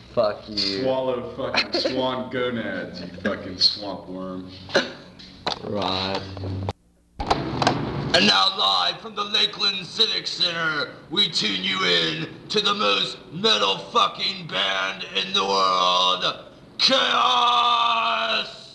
Fuck you. Swallow fucking swan gonads, you fucking swamp worm. Right. And now live from the Lakeland Civic Center, we tune you in to the most metal fucking band in the world, Chaos!